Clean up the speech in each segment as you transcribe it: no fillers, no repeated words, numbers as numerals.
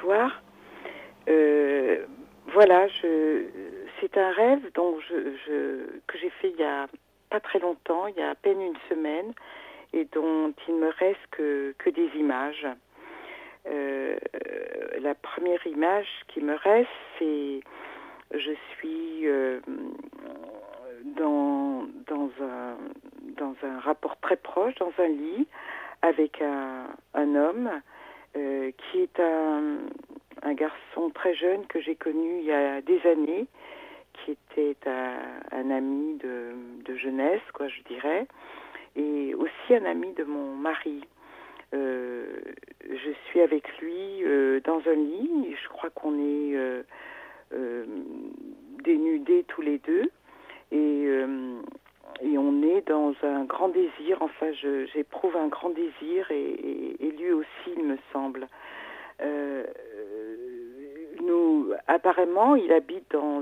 recevoir. Voilà, c'est un rêve que j'ai fait il y a pas très longtemps, il y a à peine une semaine, et dont il me reste que des images. La première image qui me reste, c'est je suis dans un rapport très proche, dans un lit, avec un homme qui est un garçon très jeune que j'ai connu il y a des années, qui était un ami de jeunesse, quoi, je dirais, et aussi un ami de mon mari. Je suis avec lui dans un lit, je crois qu'on est dénudés tous les deux, et on est dans un grand désir, enfin j'éprouve un grand désir, et lui aussi, il me semble. Apparemment, il habite dans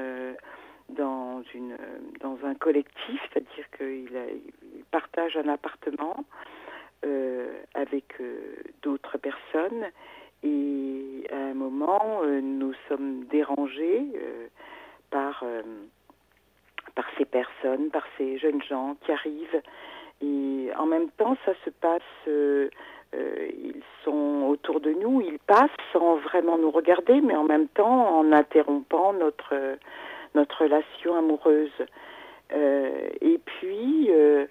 un collectif, c'est-à-dire il partage un appartement avec d'autres personnes, et à un moment, nous sommes dérangés par ces personnes, par ces jeunes gens qui arrivent, et en même temps, ça se passe. Ils sont autour de nous, ils passent sans vraiment nous regarder, mais en même temps en interrompant notre relation amoureuse. Et puis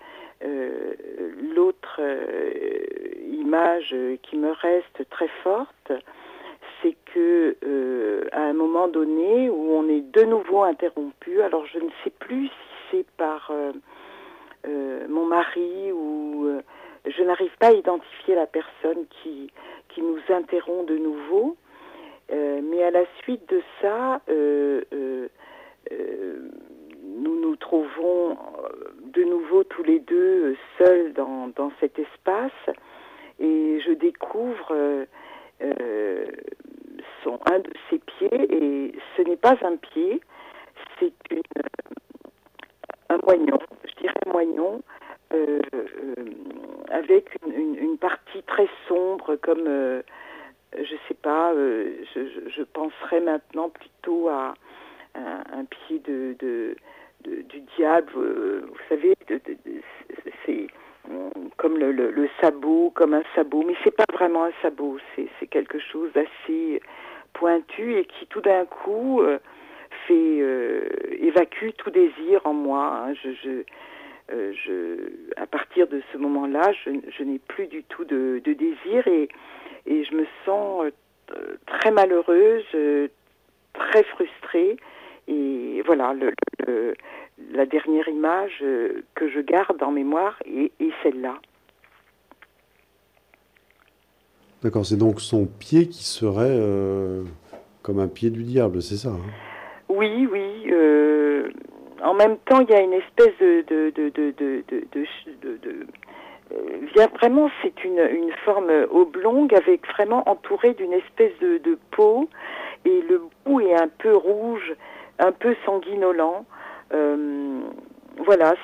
l'autre image qui me reste très forte, c'est que à un moment donné où on est de nouveau interrompu, alors je ne sais plus si c'est par mon mari ou je n'arrive pas à identifier la personne qui nous interrompt de nouveau, mais à la suite de ça, nous nous trouvons de nouveau tous les deux seuls dans cet espace, et je découvre un de ses pieds, et ce n'est pas un pied, c'est un moignon, je dirais moignon, avec une partie très sombre, comme je sais pas, je penserais maintenant plutôt à un pied du diable, vous savez, c'est comme le sabot, comme un sabot, mais c'est pas vraiment un sabot, c'est quelque chose d'assez pointu et qui tout d'un coup évacue tout désir en moi. Hein. À partir de ce moment-là, je n'ai plus du tout de désir, et je me sens très malheureuse, très frustrée. Et voilà, la dernière image que je garde en mémoire est celle-là. D'accord, c'est donc son pied qui serait comme un pied du diable, c'est ça, hein? Oui, oui. En même temps, il y a une espèce vraiment, c'est une forme oblongue avec vraiment entourée d'une espèce de peau, et le bout est un peu rouge, un peu sanguinolent. Voilà,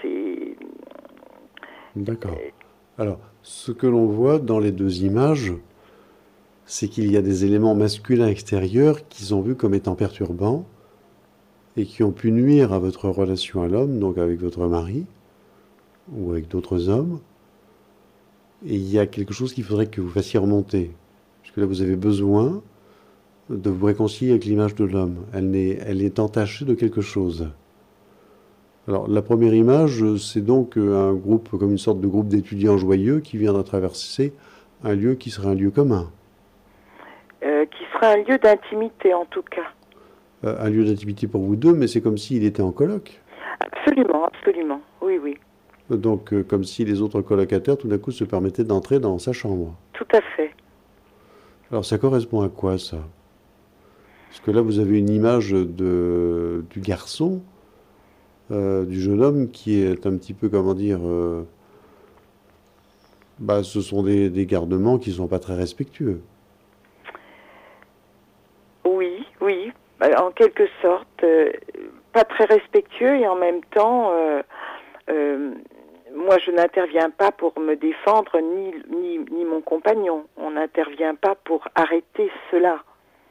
D'accord. Alors, ce que l'on voit dans les deux images, c'est qu'il y a des éléments masculins extérieurs qui sont vus comme étant perturbants et qui ont pu nuire à votre relation à l'homme, donc avec votre mari ou avec d'autres hommes. Et il y a quelque chose qu'il faudrait que vous fassiez remonter. Parce que là, vous avez besoin de vous réconcilier avec l'image de l'homme. Elle est entachée de quelque chose. Alors, la première image, c'est donc un groupe, comme une sorte de groupe d'étudiants joyeux qui vient de traverser un lieu qui serait un lieu commun. qui sera un lieu d'intimité en tout cas. Un lieu d'intimité pour vous deux, mais c'est comme s'il était en coloc. Absolument, absolument, oui, oui. Donc, comme si les autres colocataires, tout d'un coup, se permettaient d'entrer dans sa chambre. Tout à fait. Alors, ça correspond à quoi, ça? Parce que là, vous avez une image du garçon, du jeune homme, qui est un petit peu, comment dire, ce sont des garnements qui ne sont pas très respectueux. Oui, oui, en quelque sorte, pas très respectueux, et en même temps, moi, je n'interviens pas pour me défendre, ni mon compagnon. On n'intervient pas pour arrêter cela.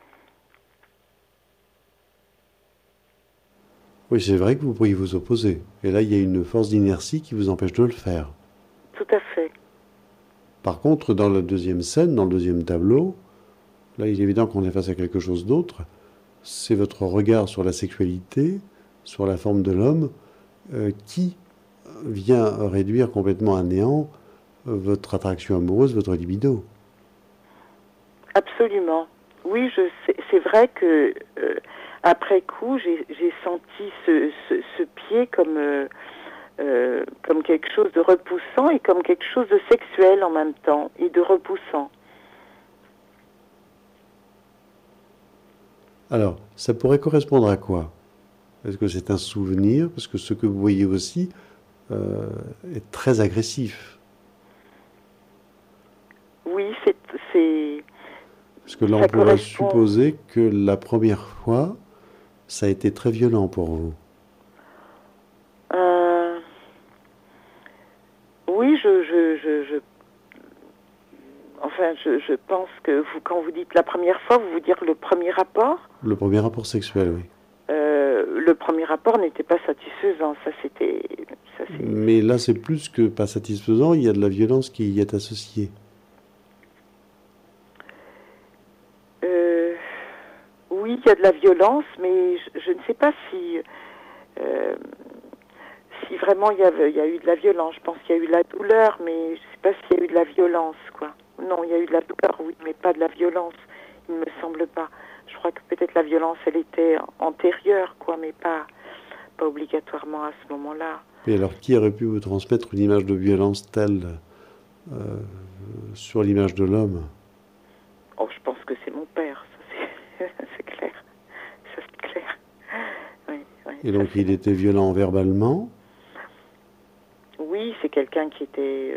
Oui, c'est vrai que vous pourriez vous opposer. Et là, il y a une force d'inertie qui vous empêche de le faire. Tout à fait. Par contre, dans la deuxième scène, dans le deuxième tableau, là, il est évident qu'on est face à quelque chose d'autre. C'est votre regard sur la sexualité, sur la forme de l'homme, qui vient réduire complètement à néant votre attraction amoureuse, votre libido. Absolument. Oui, c'est vrai que après coup, j'ai senti ce pied comme quelque chose de repoussant et comme quelque chose de sexuel en même temps et de repoussant. Alors, ça pourrait correspondre à quoi? Est-ce que c'est un souvenir? Parce que ce que vous voyez aussi est très agressif. Oui, Parce que là, on ça pourrait correspond. supposer que la première fois, ça a été très violent pour vous. Euh, oui, enfin, je pense que quand vous dites la première fois, vous dire le premier rapport. Le premier rapport sexuel, oui. Le premier rapport n'était pas satisfaisant. Mais là, c'est plus que pas satisfaisant, il y a de la violence qui y est associée. Euh, oui, il y a de la violence, mais je ne sais pas euh, si vraiment il y a eu de la violence. Je pense qu'il y a eu de la douleur, mais je ne sais pas s'il y a eu de la violence, quoi. Non, il y a eu de la douleur, oui, mais pas de la violence. Il ne me semble pas. Je crois que peut-être la violence, elle était antérieure, quoi, mais pas obligatoirement à ce moment-là. Et alors, qui aurait pu vous transmettre une image de violence telle euh, sur l'image de l'homme? Oh, je pense que c'est mon père, ça c'est clair. Ça c'est clair. Oui, oui, Et ça, donc, c'est il était violent verbalement? Oui, c'est quelqu'un qui était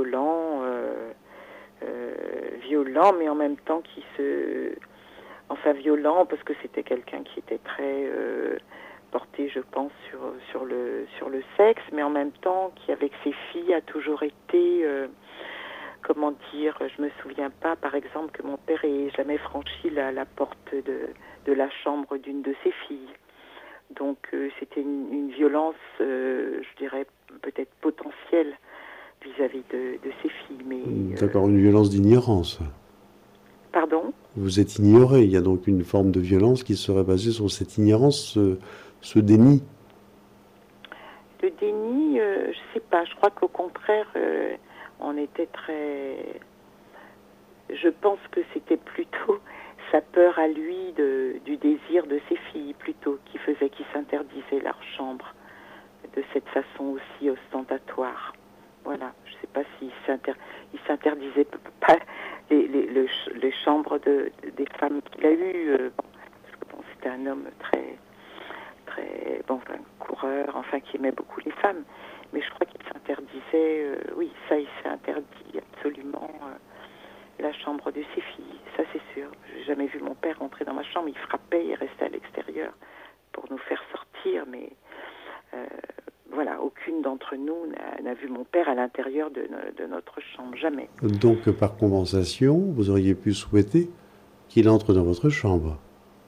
violent, mais en même temps enfin violent parce que c'était quelqu'un qui était très porté, je pense, sur le sexe, mais en même temps qui, avec ses filles, a toujours été, comment dire, je me souviens pas, par exemple, que mon père ait jamais franchi la porte de la chambre d'une de ses filles. Donc c'était une violence, je dirais, peut-être potentielle vis-à-vis de ses filles. Mais D'accord, une violence d'ignorance. pardon? Vous êtes ignoré, il y a donc une forme de violence qui serait basée sur cette ignorance, ce déni. Le déni, je sais pas. Je crois qu'au contraire, on était très. Je pense que c'était plutôt sa peur à lui du désir de ses filles, plutôt, qui faisait qu'il s'interdisait leur chambre de cette façon aussi ostentatoire. Voilà, je ne sais pas s'il s'interdisait pas les chambres des femmes qu'il a eues. Parce que bon, c'était un homme très, bon, un coureur, enfin, qui aimait beaucoup les femmes. Mais je crois qu'il s'interdisait, oui, ça, il s'est interdit absolument la chambre de ses filles, ça c'est sûr. J'ai jamais vu mon père entrer dans ma chambre, il frappait, il restait à l'extérieur pour nous faire sortir, mais voilà, aucune d'entre nous n'a vu mon père à l'intérieur de notre chambre, jamais. Donc, par compensation, vous auriez pu souhaiter qu'il entre dans votre chambre.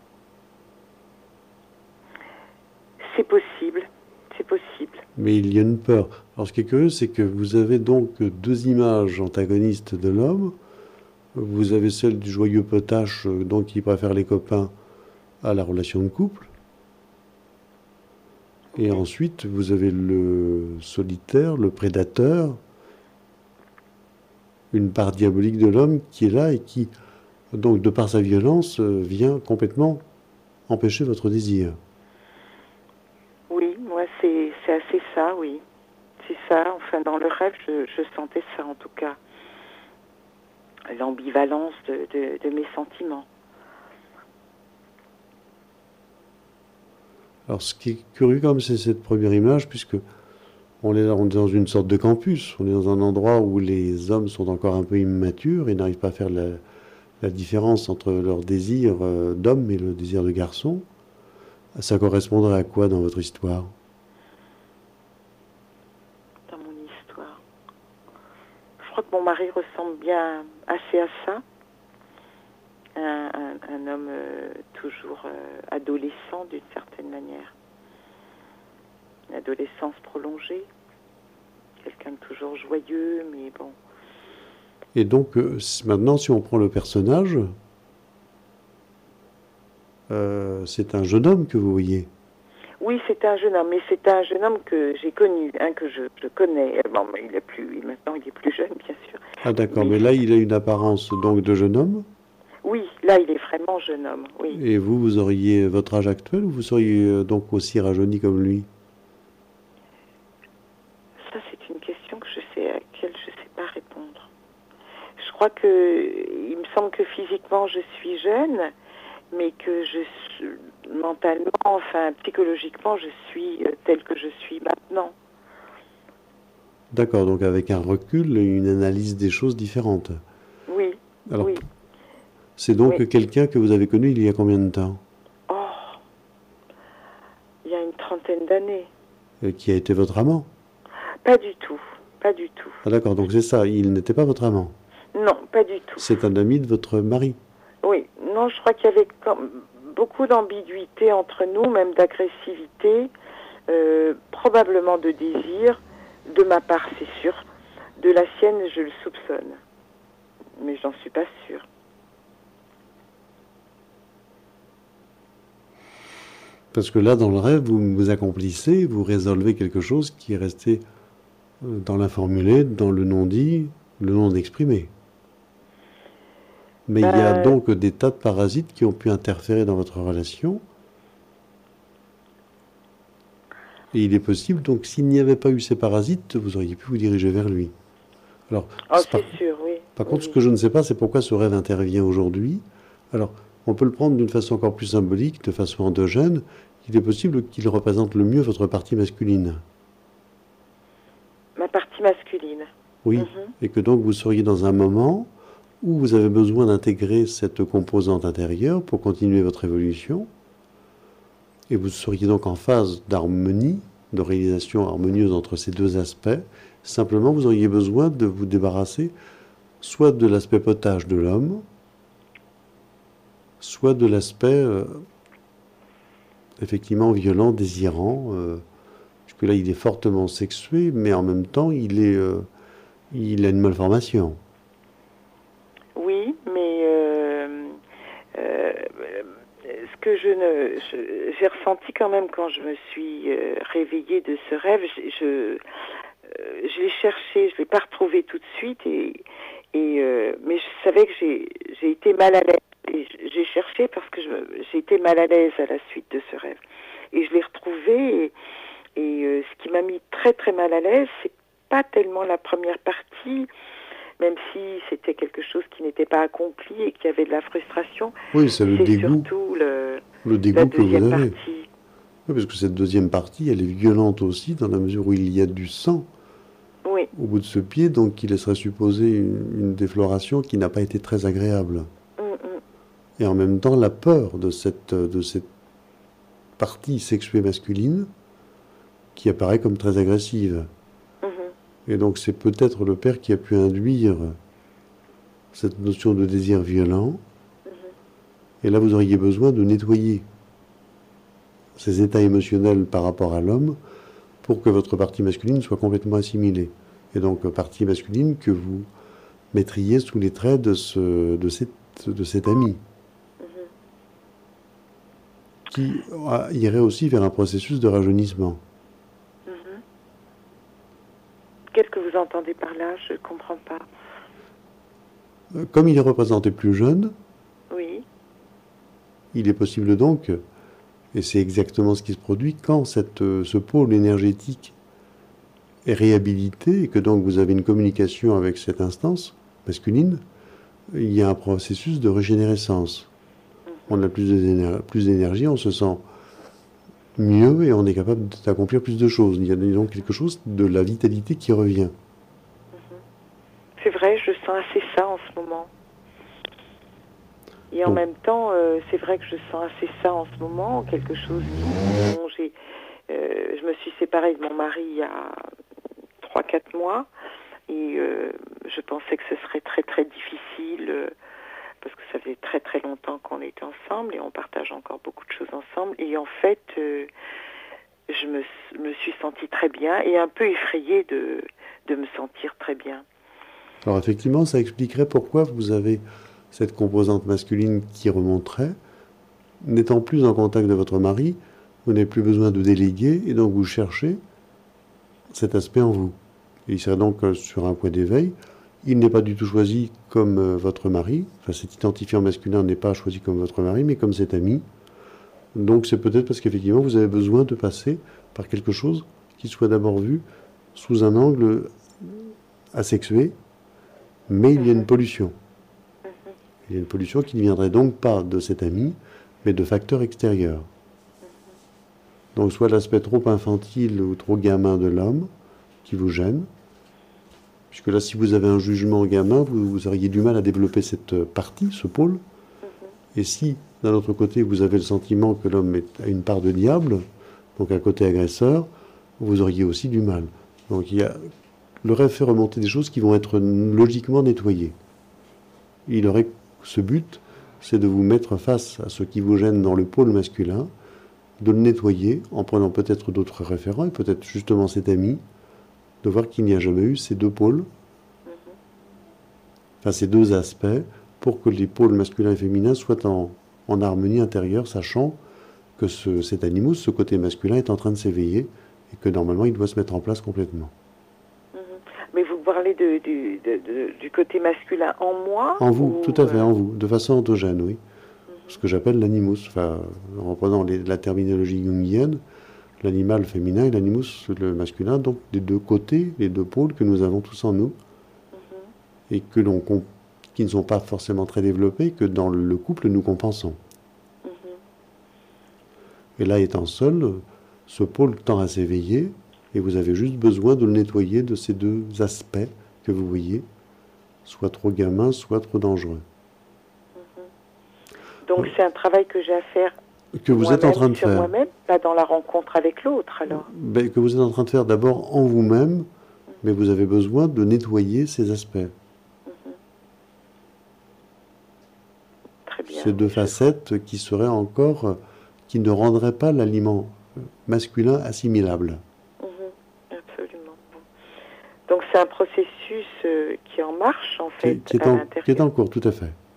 C'est possible, c'est possible. Mais il y a une peur. Alors, ce qui est curieux, c'est que vous avez donc deux images antagonistes de l'homme. Vous avez celle du joyeux potache, donc qui préfère les copains à la relation de couple. Et ensuite, vous avez le solitaire, le prédateur, une part diabolique de l'homme qui est là et qui, donc, de par sa violence, vient complètement empêcher votre désir. Oui, moi c'est assez ça, oui. C'est ça, enfin dans le rêve, je sentais ça en tout cas. L'ambivalence de mes sentiments. Alors, ce qui est curieux, comme c'est cette première image, puisque on est dans une sorte de campus, on est dans un endroit où les hommes sont encore un peu immatures et n'arrivent pas à faire la différence entre leur désir d'homme et le désir de garçon. Ça correspondrait à quoi dans votre histoire? Dans mon assez à ça. Un homme toujours adolescent d'une certaine manière. Une adolescence prolongée. Quelqu'un de toujours joyeux, mais bon. Et donc, maintenant, si on prend le personnage, c'est un jeune homme que vous voyez. Oui, c'est un jeune homme, mais c'est un jeune homme que j'ai connu, que je connais. Bon, mais maintenant il est plus jeune, bien sûr. Ah d'accord, mais là, il a une apparence donc de jeune homme. Oui, là, il est vraiment jeune homme, oui. Et vous auriez votre âge actuel ou vous seriez donc aussi rajeuni comme lui? Ça, c'est une question à laquelle je ne sais pas répondre. Je crois il me semble que physiquement, je suis jeune, mais que mentalement, enfin, psychologiquement, je suis telle que je suis maintenant. D'accord, donc avec un recul et une analyse des choses différentes. Oui, Alors, oui. c'est donc Oui. quelqu'un que vous avez connu il y a combien de temps? Oh, il y a une trentaine d'années. Qui a été votre amant? Pas du tout, pas du tout. Ah d'accord, donc c'est ça, il n'était pas votre amant. Non, pas du tout. C'est un ami de votre mari. Oui, non, je crois qu'il y avait beaucoup d'ambiguïté entre nous, même d'agressivité, probablement de désir, de ma part, c'est sûr. De la sienne, je le soupçonne. Mais j'en suis pas sûre. Parce que là, dans le rêve, vous accomplissez, vous résolvez quelque chose qui est resté dans l'informulé, dans le non-dit, le non-exprimé. Mais il y a donc des tas de parasites qui ont pu interférer dans votre relation. Et il est possible, donc, s'il n'y avait pas eu ces parasites, vous auriez pu vous diriger vers lui. Alors, c'est sûr, oui. Par contre, ce que je ne sais pas, c'est pourquoi ce rêve intervient aujourd'hui. Alors, on peut le prendre d'une façon encore plus symbolique, de façon endogène. Il est possible qu'il représente le mieux votre partie masculine. Ma partie masculine. Oui, et que donc vous seriez dans un moment où vous avez besoin d'intégrer cette composante intérieure pour continuer votre évolution. Et vous seriez donc en phase d'harmonie, de réalisation harmonieuse entre ces deux aspects. Simplement, vous auriez besoin de vous débarrasser soit de l'aspect potage de l'homme, soit de l'aspect effectivement violent, désirant, puisque là il est fortement sexué, mais en même temps il a une malformation. Oui, mais ce que j'ai ressenti quand même quand je me suis réveillée de ce rêve, je l'ai cherché, je l'ai pas retrouvé tout de suite, mais je savais que j'ai été mal à l'aise. Et j'ai cherché parce que j'ai été mal à l'aise à la suite de ce rêve. Et je l'ai retrouvé, et ce qui m'a mis très très mal à l'aise, c'est pas tellement la première partie, même si c'était quelque chose qui n'était pas accompli et qui avait de la frustration. Oui, c'est le dégoût. Surtout le dégoût la que vous deuxième avez. partie. Oui, parce que cette deuxième partie, elle est violente aussi, dans la mesure où il y a du sang oui. au bout de ce pied, donc qui laisserait supposer une défloration qui n'a pas été très agréable. Et en même temps, la peur de cette partie sexuée masculine qui apparaît comme très agressive. Et donc c'est peut-être le père qui a pu induire cette notion de désir violent. Et là, vous auriez besoin de nettoyer ces états émotionnels par rapport à l'homme pour que votre partie masculine soit complètement assimilée. Et donc, partie masculine que vous mettriez sous les traits de cet ami. Qui irait aussi vers un processus de rajeunissement. Qu'est-ce que vous entendez par là? Je ne comprends pas. Comme il est représenté plus jeune, oui. Il est possible donc, et c'est exactement ce qui se produit, quand ce pôle énergétique est réhabilité et que donc vous avez une communication avec cette instance masculine, il y a un processus de régénérescence. On a plus d'énergie, on se sent mieux et on est capable d'accomplir plus de choses. Il y a donc quelque chose de la vitalité qui revient. C'est vrai, je sens assez ça en ce moment. Et en même temps, c'est vrai que je sens assez ça en ce moment, quelque chose je me suis séparée de mon mari il y a 3-4 mois, et je pensais que ce serait très très difficile parce que ça faisait très très longtemps qu'on était ensemble et on partage encore beaucoup de choses ensemble. Et en fait, je me suis sentie très bien et un peu effrayée de me sentir très bien. Alors effectivement, ça expliquerait pourquoi vous avez cette composante masculine qui remonterait. N'étant plus en contact de votre mari, vous n'avez plus besoin de déléguer et donc vous cherchez cet aspect en vous. Et il serait donc sur un point d'éveil. Il n'est pas du tout choisi comme votre mari. Enfin, cet identifiant masculin n'est pas choisi comme votre mari, mais comme cet ami. Donc c'est peut-être parce qu'effectivement, vous avez besoin de passer par quelque chose qui soit d'abord vu sous un angle asexué, mais il y a une pollution. Il y a une pollution qui ne viendrait donc pas de cet ami, mais de facteurs extérieurs. Donc soit l'aspect trop infantile ou trop gamin de l'homme qui vous gêne, puisque là, si vous avez un jugement gamin, vous auriez du mal à développer cette partie, ce pôle. Et si, d'un autre côté, vous avez le sentiment que l'homme a une part de diable, donc un côté agresseur, vous auriez aussi du mal. Donc le rêve fait remonter des choses qui vont être logiquement nettoyées. Il aurait ce but, c'est de vous mettre face à ce qui vous gêne dans le pôle masculin, de le nettoyer en prenant peut-être d'autres référents, et peut-être justement cet ami, de voir qu'il n'y a jamais eu ces deux pôles, enfin ces deux aspects, pour que les pôles masculins et féminins soient en harmonie intérieure, sachant que cet animus, ce côté masculin, est en train de s'éveiller et que normalement il doit se mettre en place complètement. Mais vous parlez du côté masculin en moi? En vous, tout à fait, en vous, de façon autogène, oui. Ce que j'appelle l'animus, enfin, en reprenant la terminologie jungienne, l'animal féminin et l'animus, le masculin, donc les deux côtés, les deux pôles que nous avons tous en nous, et qui ne sont pas forcément très développés, que dans le couple nous compensons. Et là, étant seul, ce pôle tend à s'éveiller, et vous avez juste besoin de le nettoyer de ces deux aspects que vous voyez, soit trop gamin, soit trop dangereux. Donc c'est un travail que j'ai à faire que vous êtes en train de sur faire. moi-même, pas dans la rencontre avec l'autre alors. Que vous êtes en train de faire d'abord en vous-même, mais vous avez besoin de nettoyer ces aspects. Très bien. Ces deux facettes qui seraient encore, qui ne rendraient pas l'aliment masculin assimilable. Absolument. Donc c'est un processus qui est en marche en fait. Qui est en cours, tout à fait.